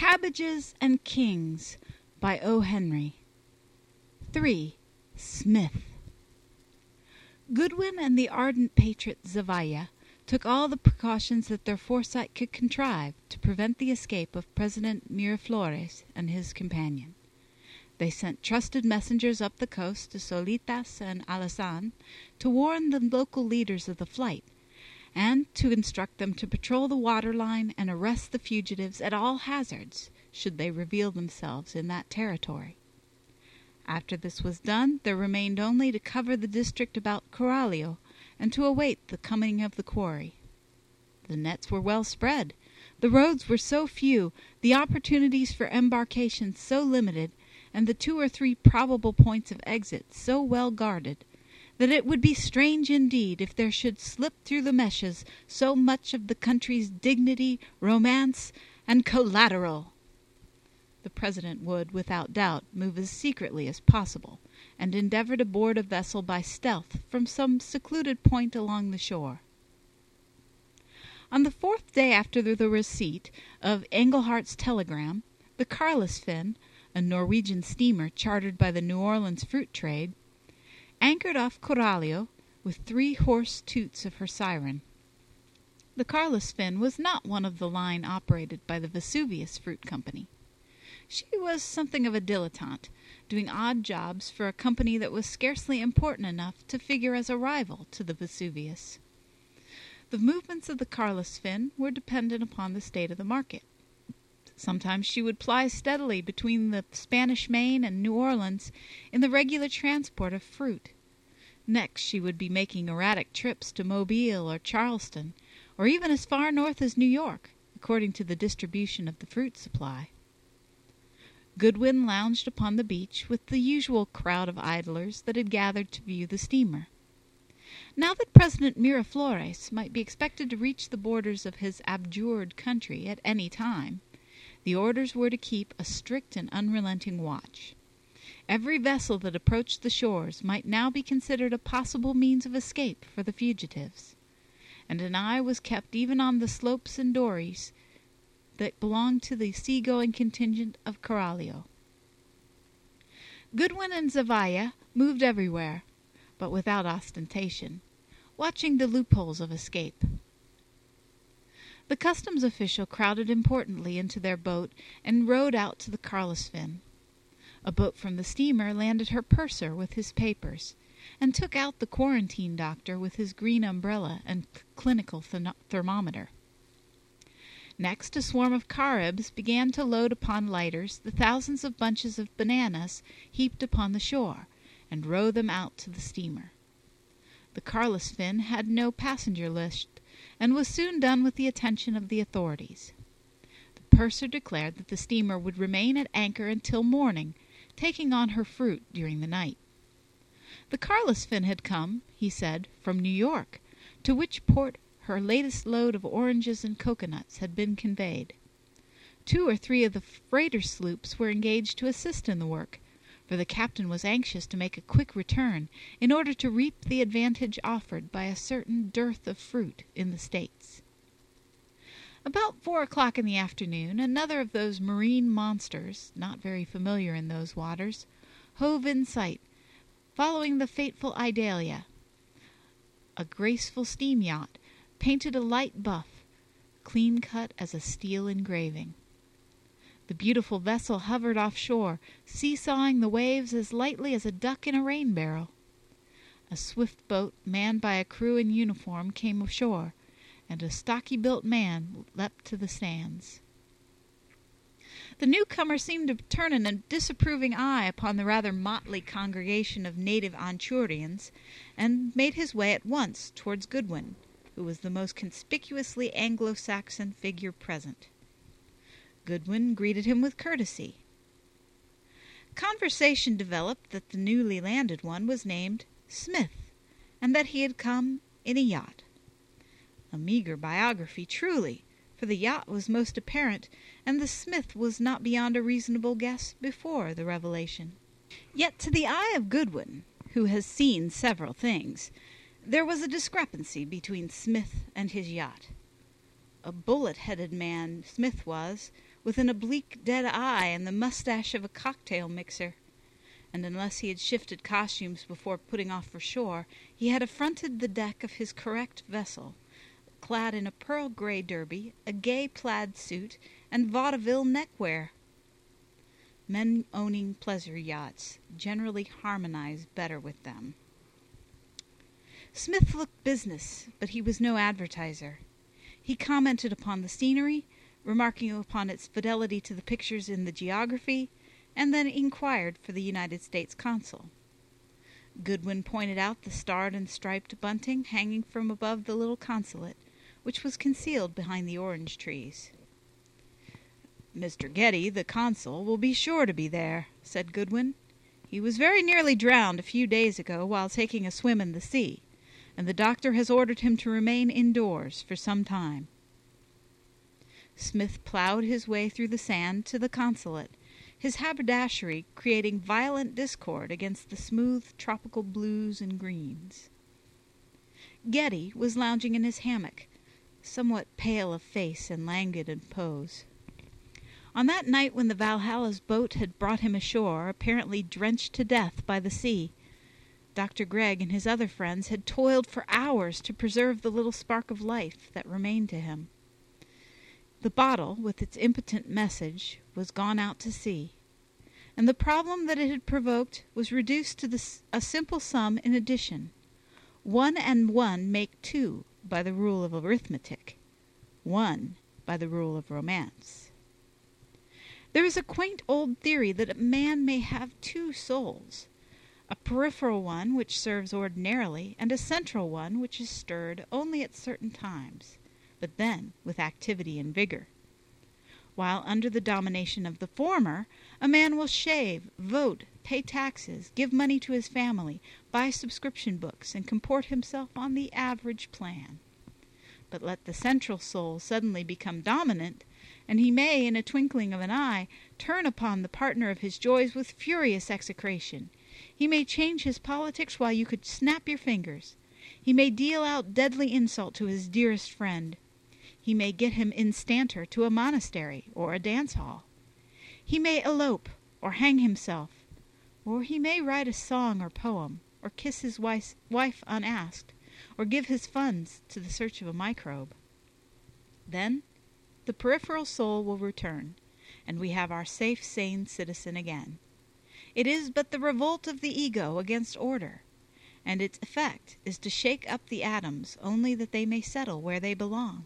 Cabbages and Kings by O. Henry. 3. Smith. Goodwin and the ardent patriot Zavalla took all the precautions that their foresight could contrive to prevent the escape of President Miraflores and his companion. They sent trusted messengers up the coast to Solitas and Alazan to warn the local leaders of the flight, and to instruct them to patrol the waterline and arrest the fugitives at all hazards, should they reveal themselves in that territory. After this was done, there remained only to cover the district about Coralio, and to await the coming of the quarry. The nets were well spread, the roads were so few, the opportunities for embarkation so limited, and the 2 or 3 probable points of exit so well guarded, that it would be strange indeed if there should slip through the meshes so much of the country's dignity, romance, and collateral. The president would, without doubt, move as secretly as possible, and endeavor to board a vessel by stealth from some secluded point along the shore. On the 4th day after the receipt of Englehart's telegram, the Carlisfinn, a Norwegian steamer chartered by the New Orleans fruit trade, anchored off Coralio with 3 hoarse toots of her siren. The Carlisfinn was not one of the line operated by the Vesuvius Fruit Company. She was something of a dilettante, doing odd jobs for a company that was scarcely important enough to figure as a rival to the Vesuvius. The movements of the Carlisfinn were dependent upon the state of the market. Sometimes she would ply steadily between the Spanish Main and New Orleans in the regular transport of fruit. Next she would be making erratic trips to Mobile or Charleston, or even as far north as New York, according to the distribution of the fruit supply. Goodwin lounged upon the beach with the usual crowd of idlers that had gathered to view the steamer. Now that President Miraflores might be expected to reach the borders of his abjured country at any time, the orders were to keep a strict and unrelenting watch. Every vessel that approached the shores might now be considered a possible means of escape for the fugitives, and an eye was kept even on the slopes and dories that belonged to the sea-going contingent of Coralio. Goodwin and Zavalla moved everywhere, but without ostentation, watching the loopholes of escape. The customs official crowded importantly into their boat and rowed out to the Carlisfinn. A boat from the steamer landed her purser with his papers, and took out the quarantine doctor with his green umbrella and clinical thermometer. Next, a swarm of Caribs began to load upon lighters the thousands of bunches of bananas heaped upon the shore, and row them out to the steamer. The Carlisfinn had no passenger list, and was soon done with the attention of the authorities. The purser declared that the steamer would remain at anchor until morning, taking on her fruit during the night. The Carlisfinn had come, he said, from New York, to which port her latest load of oranges and coconuts had been conveyed. 2 or 3 of the freighter sloops were engaged to assist in the work, for the captain was anxious to make a quick return in order to reap the advantage offered by a certain dearth of fruit in the States. About 4 o'clock in the afternoon, another of those marine monsters, not very familiar in those waters, hove in sight, following the fateful Idalia, a graceful steam yacht, painted a light buff, clean-cut as a steel engraving. The beautiful vessel hovered offshore, seesawing the waves as lightly as a duck in a rain barrel. A swift boat, manned by a crew in uniform, came ashore, and a stocky-built man leapt to the sands. The newcomer seemed to turn a disapproving eye upon the rather motley congregation of native Anchurians, and made his way at once towards Goodwin, who was the most conspicuously Anglo-Saxon figure present. Goodwin greeted him with courtesy. Conversation developed that the newly landed one was named Smith, and that he had come in a yacht. A meager biography, truly, for the yacht was most apparent, and the Smith was not beyond a reasonable guess before the revelation. Yet to the eye of Goodwin, who has seen several things, there was a discrepancy between Smith and his yacht. A bullet-headed man Smith was, with an oblique dead eye and the mustache of a cocktail mixer, and unless he had shifted costumes before putting off for shore, he had affronted the deck of his correct vessel, clad in a pearl gray derby, a gay plaid suit, and vaudeville neckwear. Men owning pleasure yachts generally harmonize better with them. Smith looked business, but he was no advertiser. He commented upon the scenery, remarking upon its fidelity to the pictures in the geography, and then inquired for the United States consul. Goodwin pointed out the starred and striped bunting hanging from above the little consulate, which was concealed behind the orange trees. "Mr. Getty, the consul, will be sure to be there," said Goodwin. "He was very nearly drowned a few days ago while taking a swim in the sea, and the doctor has ordered him to remain indoors for some time." Smith plowed his way through the sand to the consulate, his haberdashery creating violent discord against the smooth tropical blues and greens. Getty was lounging in his hammock, somewhat pale of face and languid in pose. On that night when the Valhalla's boat had brought him ashore, apparently drenched to death by the sea, Dr. Gregg and his other friends had toiled for hours to preserve the little spark of life that remained to him. The bottle, with its impotent message, was gone out to sea, and the problem that it had provoked was reduced to a simple sum in addition. 1 and 1 make 2 by the rule of arithmetic, 1 by the rule of romance. There is a quaint old theory that a man may have 2 souls, a peripheral one which serves ordinarily, and a central one which is stirred only at certain times, but then with activity and vigor. While under the domination of the former, a man will shave, vote, pay taxes, give money to his family, buy subscription books, and comport himself on the average plan. But let the central soul suddenly become dominant, and he may, in a twinkling of an eye, turn upon the partner of his joys with furious execration. He may change his politics while you could snap your fingers. He may deal out deadly insult to his dearest friend. He may get him instanter to a monastery or a dance-hall. He may elope or hang himself, or he may write a song or poem, or kiss his wife unasked, or give his funds to the search of a microbe. Then the peripheral soul will return, and we have our safe, sane citizen again. It is but the revolt of the ego against order, and its effect is to shake up the atoms only that they may settle where they belong.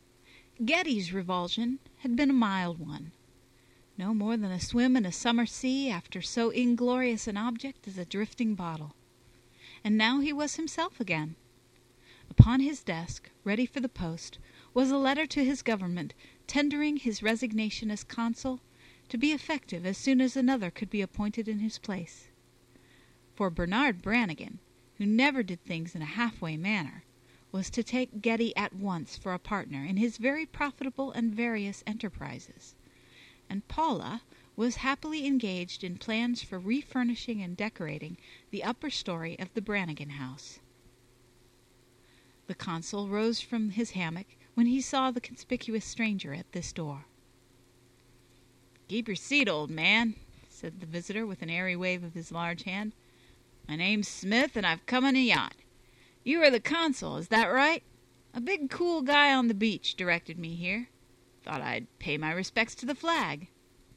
Getty's revulsion had been a mild one, no more than a swim in a summer sea after so inglorious an object as a drifting bottle. And now he was himself again. Upon his desk, ready for the post, was a letter to his government tendering his resignation as consul, to be effective as soon as another could be appointed in his place. For Bernard Brannigan, who never did things in a halfway manner, was to take Getty at once for a partner in his very profitable and various enterprises, and Paula was happily engaged in plans for refurnishing and decorating the upper story of the Brannigan house. The consul rose from his hammock when he saw the conspicuous stranger at this door. "Keep your seat, old man," said the visitor with an airy wave of his large hand. "My name's Smith, and I've come in a yacht. You are the consul, is that right? A big cool guy on the beach directed me here. Thought I'd pay my respects to the flag."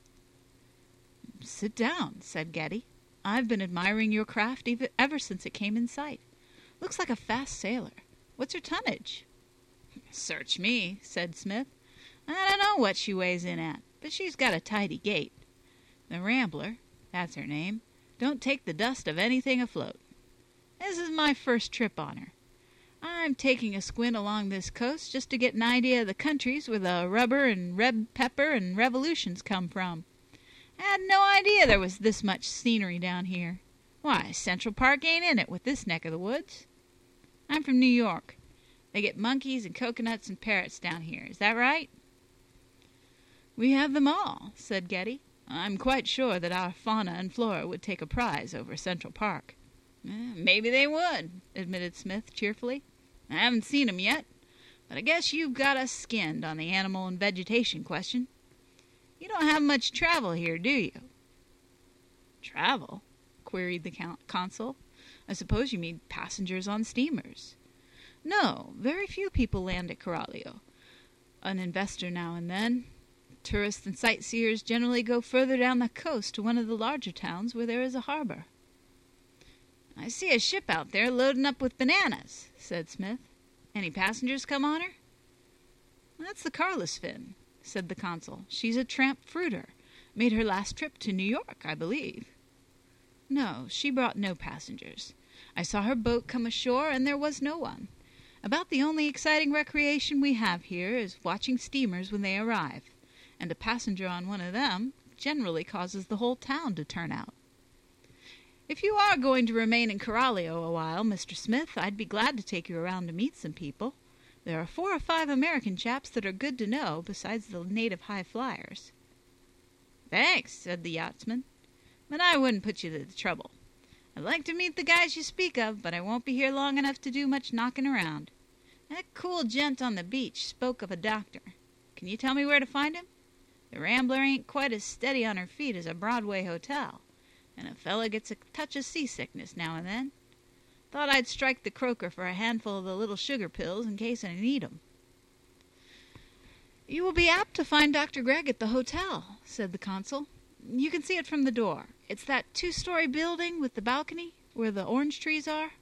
"Sit down," said Getty. "I've been admiring your craft ever since it came in sight. Looks like a fast sailer. What's her tonnage?" "Search me," said Smith. "I don't know what she weighs in at, but she's got a tidy gait. The Rambler, that's her name, don't take the dust of anything afloat. This is my first trip on her. I'm taking a squint along this coast just to get an idea of the countries where the rubber and red pepper and revolutions come from. I had no idea there was this much scenery down here. Why, Central Park ain't in it with this neck of the woods. I'm from New York. They get monkeys and coconuts and parrots down here. Is that right?" "We have them all," said Getty. "I'm quite sure that our fauna and flora would take a prize over Central Park." "Maybe they would," admitted Smith cheerfully. "I haven't seen 'em yet, but I guess you've got us skinned on the animal and vegetation question. You don't have much travel here, do you?" "Travel?" queried the consul. "I suppose you mean passengers on steamers." "No, very few people land at Coralio. An investor now and then. Tourists and sightseers generally go further down the coast to one of the larger towns where there is a harbor." "I see a ship out there loading up with bananas," said Smith. "Any passengers come on her?" "That's the Carlsfinn," said the consul. "She's a tramp fruiter. Made her last trip to New York, I believe." "No, she brought no passengers. I saw her boat come ashore, and there was no one. About the only exciting recreation we have here is watching steamers when they arrive, and a passenger on one of them generally causes the whole town to turn out. If you are going to remain in Coralio a while, Mr. Smith, I'd be glad to take you around to meet some people. There are 4 or 5 American chaps that are good to know, besides the native high flyers." "Thanks," said the yachtsman, "but I wouldn't put you to the trouble. I'd like to meet the guys you speak of, but I won't be here long enough to do much knocking around. That cool gent on the beach spoke of a doctor. Can you tell me where to find him? The Rambler ain't quite as steady on her feet as a Broadway hotel, and a fella gets a touch of seasickness now and then. Thought I'd strike the croaker for a handful of the little sugar pills in case I need 'em." "You will be apt to find Dr. Gregg at the hotel," said the consul. "You can see it from the door. It's that 2-story building with the balcony where the orange trees are."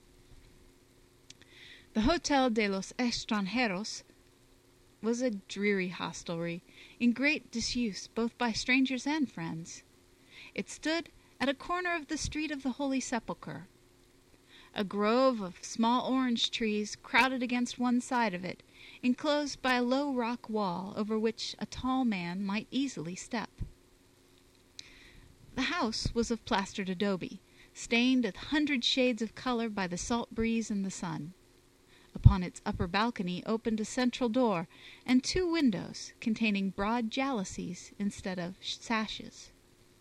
The Hotel de los Extranjeros was a dreary hostelry, in great disuse both by strangers and friends. It stood at a corner of the Street of the Holy Sepulchre. A grove of small orange trees crowded against one side of it, enclosed by a low rock wall over which a tall man might easily step. The house was of plastered adobe, stained 100 shades of color by the salt breeze and the sun. Upon its upper balcony opened a central door and 2 windows containing broad jalousies instead of sashes.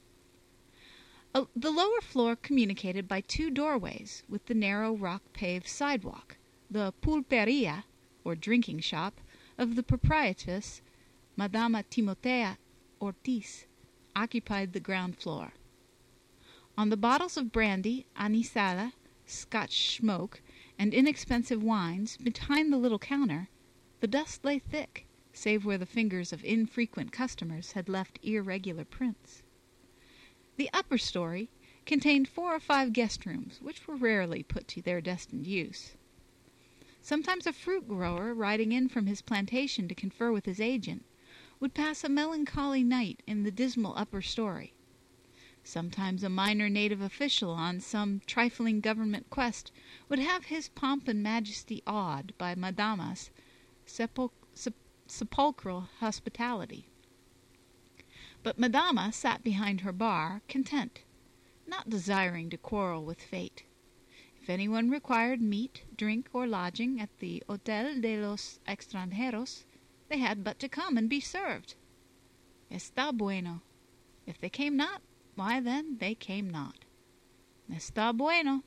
The lower floor communicated by 2 doorways with the narrow rock-paved sidewalk. The pulperia, or drinking shop, of the proprietress, Madama Timotea Ortiz, occupied the ground floor. On the bottles of brandy, anisada, Scotch smoke, and inexpensive wines behind the little counter, the dust lay thick, save where the fingers of infrequent customers had left irregular prints. The upper story contained 4 or 5 guest rooms, which were rarely put to their destined use. Sometimes a fruit grower, riding in from his plantation to confer with his agent, would pass a melancholy night in the dismal upper story. Sometimes a minor native official on some trifling government quest would have his pomp and majesty awed by Madama's sepulchral hospitality. But Madama sat behind her bar, content, not desiring to quarrel with fate. If anyone required meat, drink, or lodging at the Hotel de los Extranjeros, they had but to come and be served. Está bueno. If they came not, why then they came not. Está bueno.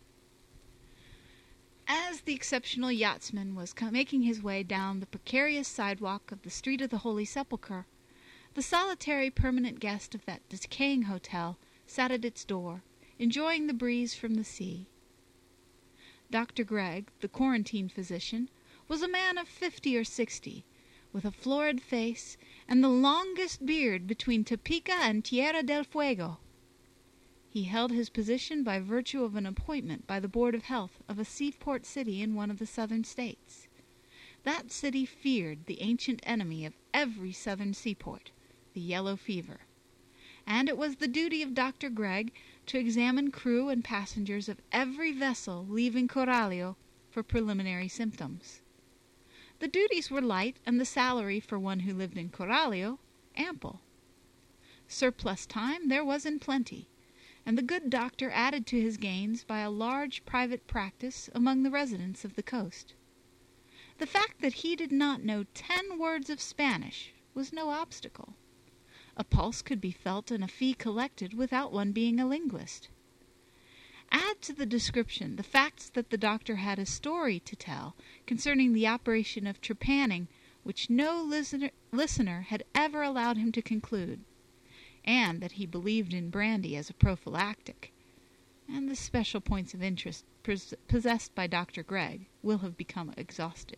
As the exceptional yachtsman was making his way down the precarious sidewalk of the Street of the Holy Sepulchre, the solitary permanent guest of that decaying hotel sat at its door, enjoying the breeze from the sea. Dr. Gregg, the quarantine physician, was a man of 50 or 60, with a florid face and the longest beard between Topeka and Tierra del Fuego. He held his position by virtue of an appointment by the Board of Health of a seaport city in one of the southern states. That city feared the ancient enemy of every southern seaport, the yellow fever, and it was the duty of Dr. Gregg to examine crew and passengers of every vessel leaving Coralio for preliminary symptoms. The duties were light, and the salary for one who lived in Coralio ample. Surplus time there was in plenty, and the good doctor added to his gains by a large private practice among the residents of the coast. The fact that he did not know 10 words of Spanish was no obstacle. A pulse could be felt and a fee collected without one being a linguist. Add to the description the facts that the doctor had a story to tell concerning the operation of trepanning which no listener had ever allowed him to conclude, and that he believed in brandy as a prophylactic, and the special points of interest possessed by Dr. Gregg will have become exhausted.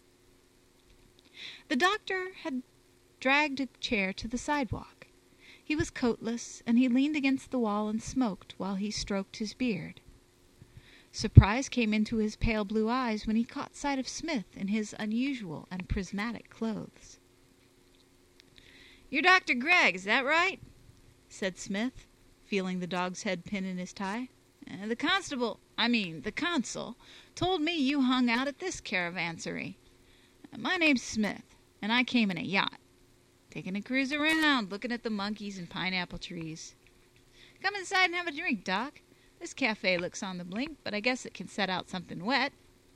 The doctor had dragged a chair to the sidewalk. He was coatless, and he leaned against the wall and smoked while he stroked his beard. Surprise came into his pale blue eyes when he caught sight of Smith in his unusual and prismatic clothes. "You're Dr. Gregg, is that right?" said Smith, feeling the dog's head pin in his tie. The consul, told me you hung out at this caravansary. My name's Smith, and I came in a yacht. Taking a cruise around, looking at the monkeys and pineapple trees. Come inside and have a drink, Doc. This cafe looks on the blink, but I guess it can set out something wet."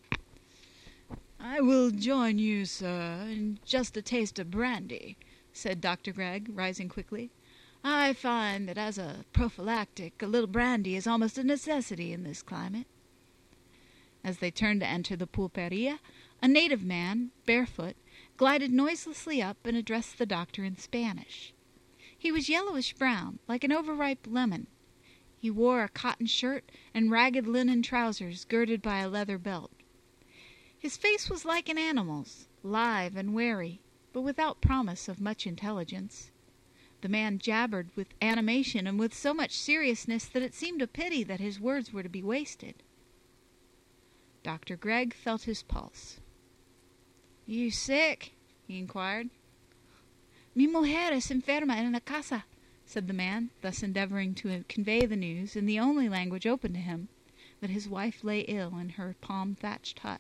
"I will join you, sir, in just a taste of brandy," said Dr. Gregg, rising quickly. "I find that as a prophylactic, a little brandy is almost a necessity in this climate." As they turned to enter the pulperia, a native man, barefoot, glided noiselessly up and addressed the doctor in Spanish. He was yellowish-brown, like an overripe lemon. He wore a cotton shirt and ragged linen trousers girded by a leather belt. His face was like an animal's, lithe and wary, but without promise of much intelligence. The man jabbered with animation and with so much seriousness that it seemed a pity that his words were to be wasted. Dr. Gregg felt his pulse. "You sick?" he inquired. "Mi mujer es enferma en la casa," said the man, thus endeavoring to convey the news, in the only language open to him, that his wife lay ill in her palm-thatched hut.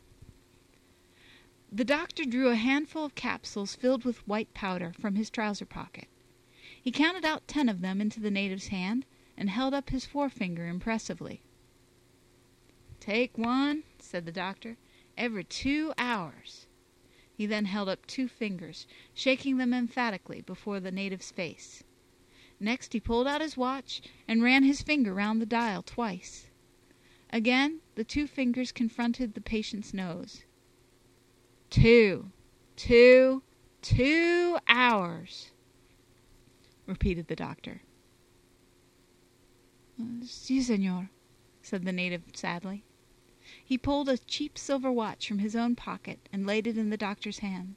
The doctor drew a handful of capsules filled with white powder from his trouser pocket. He counted out 10 of them into the native's hand and held up his forefinger impressively. "Take one," said the doctor, "every 2 hours." He then held up 2 fingers, shaking them emphatically before the native's face. Next he pulled out his watch and ran his finger round the dial twice. Again the 2 fingers confronted the patient's nose. 2 hours, repeated the doctor. "Si, senor," said the native sadly. He pulled a cheap silver watch from his own pocket and laid it in the doctor's hand.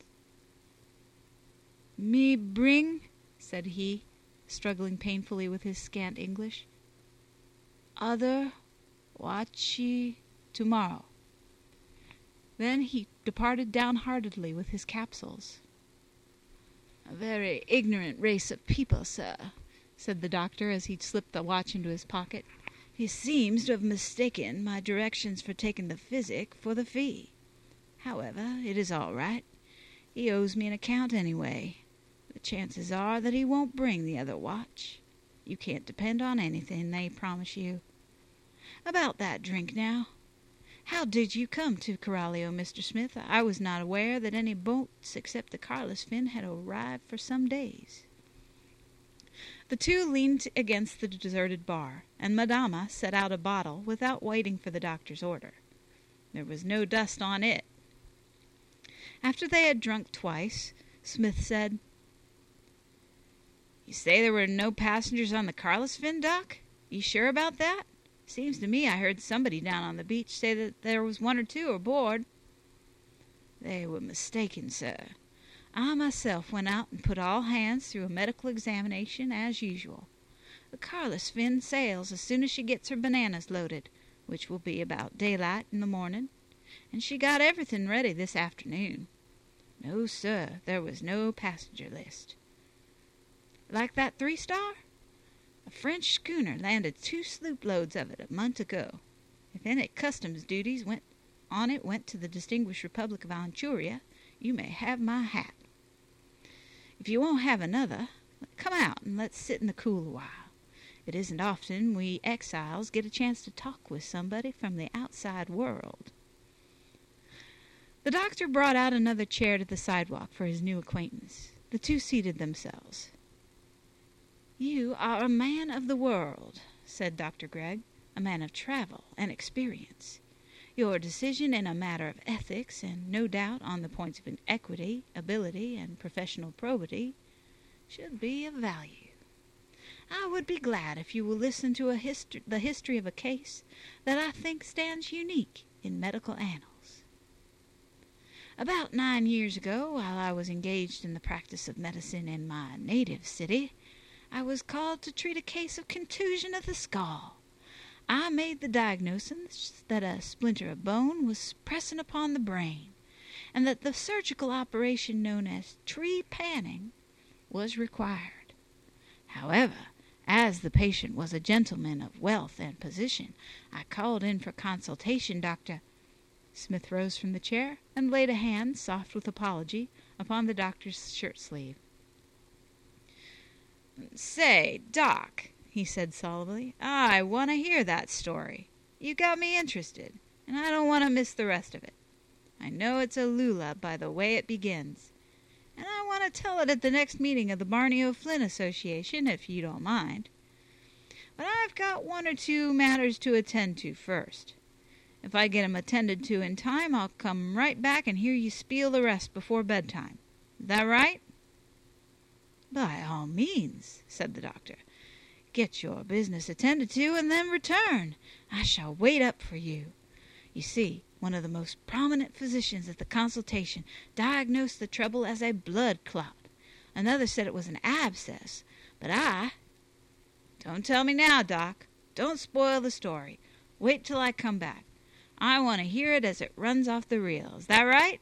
"Me bring," said he, struggling painfully with his scant English, "other watchee tomorrow." Then he departed downheartedly with his capsules. "A very ignorant race of people, sir," said the doctor as he slipped the watch into his pocket. "He seems to have mistaken my directions for taking the physic for the fee. However, it is all right. He owes me an account anyway. The chances are that he won't bring the other watch. You can't depend on anything they promise you. About that drink now. How did you come to Coralio, Mr. Smith? I was not aware that any boats except the Carlos Fin had arrived for some days." The 2 leaned against the deserted bar, and Madama set out a bottle without waiting for the doctor's order. There was no dust on it. After they had drunk twice, Smith said, "You say there were no passengers on the Carlos Fin, Doc? You sure about that? Seems to me I heard somebody down on the beach say that there was 1 or 2 aboard." "They were mistaken, sir. I myself went out and put all hands through a medical examination as usual. The Carlos Fin sails as soon as she gets her bananas loaded, which will be about daylight in the morning, and she got everything ready this afternoon. No, sir, there was no passenger list." "Like that 3-star? A French schooner landed 2 sloop loads of it a month ago. If any customs duties went to the distinguished Republic of Anchuria, you may have my hat. If you won't have another, come out and let's sit in the cool a while. It isn't often we exiles get a chance to talk with somebody from the outside world." The doctor brought out another chair to the sidewalk for his new acquaintance. The 2 seated themselves. "You are a man of the world," said Dr. Gregg, "a man of travel and experience. Your decision in a matter of ethics, and no doubt on the points of equity, ability, and professional probity, should be of value. I would be glad if you will listen to the history of a case that I think stands unique in medical annals. About 9 years ago, while I was engaged in the practice of medicine in my native city, I was called to treat a case of contusion of the skull. I made the diagnosis that a splinter of bone was pressing upon the brain, and that the surgical operation known as trepanning was required. However, as the patient was a gentleman of wealth and position, I called in for consultation Dr. Smith rose from the chair and laid a hand, soft with apology, upon the doctor's shirt-sleeve. "Say, Doc," he said solemnly, "I want to hear that story. You got me interested, and I don't want to miss the rest of it. I know it's a lula by the way it begins, and I want to tell it at the next meeting of the Barney O'Flynn Association, if you don't mind. But I've got 1 or 2 matters to attend to first. If I get 'em attended to in time, I'll come right back and hear you spiel the rest before bedtime. Is that right?" "By all means," said the doctor. "Get your business attended to, and then return. I shall wait up for you. You see, one of the most prominent physicians at the consultation diagnosed the trouble as a blood clot. Another said it was an abscess, but Don't tell me now, Doc. Don't spoil the story. Wait till I come back. I want to hear it as it runs off the reel. Is that right?"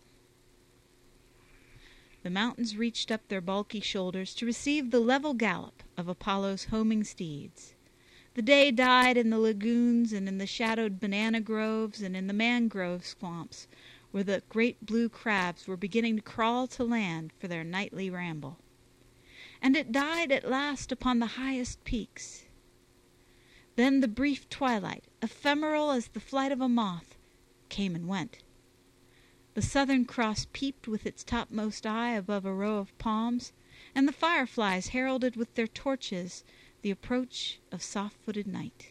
The mountains reached up their bulky shoulders to receive the level gallop of Apollo's homing steeds. The day died in the lagoons and in the shadowed banana groves and in the mangrove swamps, where the great blue crabs were beginning to crawl to land for their nightly ramble. And it died at last upon the highest peaks. Then the brief twilight, ephemeral as the flight of a moth, came and went. The Southern Cross peeped with its topmost eye above a row of palms, and the fireflies heralded with their torches the approach of soft-footed night.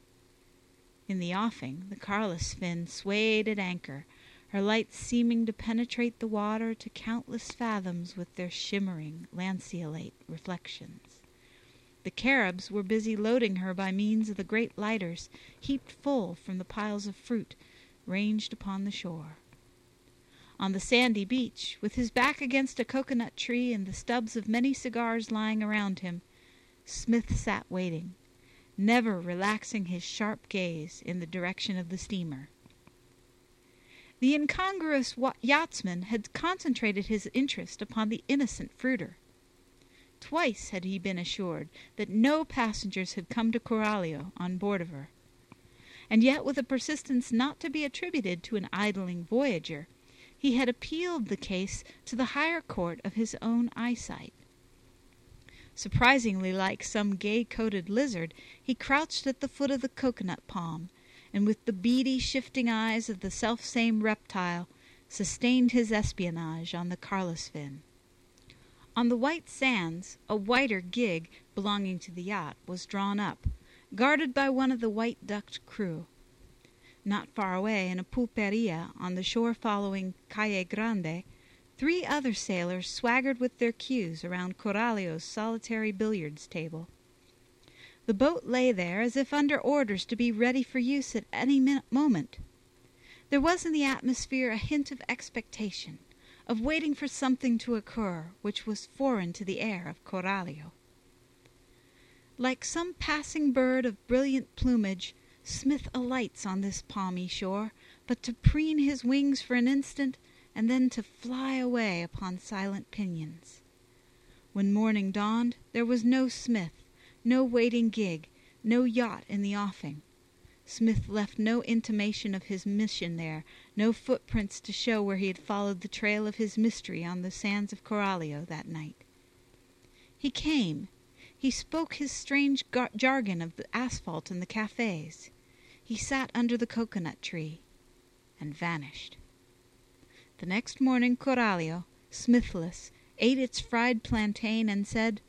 In the offing, the Carolus-fin swayed at anchor, her lights seeming to penetrate the water to countless fathoms with their shimmering, lanceolate reflections. The Caribs were busy loading her by means of the great lighters heaped full from the piles of fruit ranged upon the shore. On the sandy beach, with his back against a coconut tree and the stubs of many cigars lying around him, Smith sat waiting, never relaxing his sharp gaze in the direction of the steamer. The incongruous yachtsman had concentrated his interest upon the innocent fruiter. Twice had he been assured that no passengers had come to Coralio on board of her. And yet, with a persistence not to be attributed to an idling voyager, he had appealed the case to the higher court of his own eyesight. Surprisingly like some gay-coated lizard, he crouched at the foot of the coconut palm, and with the beady, shifting eyes of the self-same reptile, sustained his espionage on the Carolus-fin. On the white sands, a whiter gig belonging to the yacht was drawn up, guarded by one of the white-ducked crew. Not far away, in a pulperia on the shore following Calle Grande, 3 other sailors swaggered with their cues around Coralio's solitary billiards table. The boat lay there as if under orders to be ready for use at any moment. There was in the atmosphere a hint of expectation, of waiting for something to occur which was foreign to the air of Coralio. Like some passing bird of brilliant plumage, Smith alights on this palmy shore, but to preen his wings for an instant, and then to fly away upon silent pinions. When morning dawned, there was no Smith, no waiting gig, no yacht in the offing. Smith left no intimation of his mission there, no footprints to show where he had followed the trail of his mystery on the sands of Coralio that night. He came. He spoke his strange jargon of the asphalt and the cafes. He sat under the coconut tree and vanished. The next morning Coralio, Smithless, ate its fried plantain and said,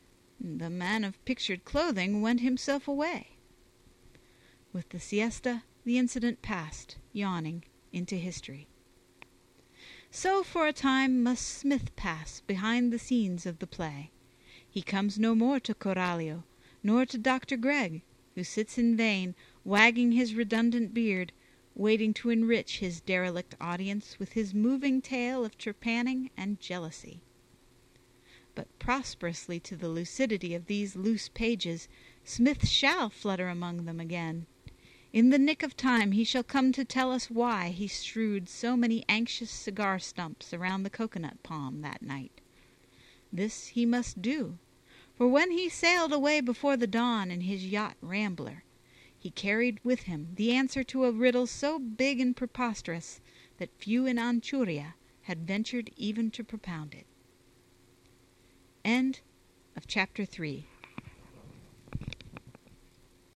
"The man of pictured clothing went himself away." With the siesta, the incident passed, yawning, into history. So for a time must Smith pass behind the scenes of the play. He comes no more to Coralio, nor to Dr. Gregg, who sits in vain, wagging his redundant beard, waiting to enrich his derelict audience with his moving tale of trepanning and jealousy. But prosperously to the lucidity of these loose pages, Smith shall flutter among them again. In the nick of time he shall come to tell us why he strewed so many anxious cigar stumps around the coconut palm that night. This he must do, for when he sailed away before the dawn in his yacht Rambler, he carried with him the answer to a riddle so big and preposterous that few in Anchuria had ventured even to propound it. End of chapter 3.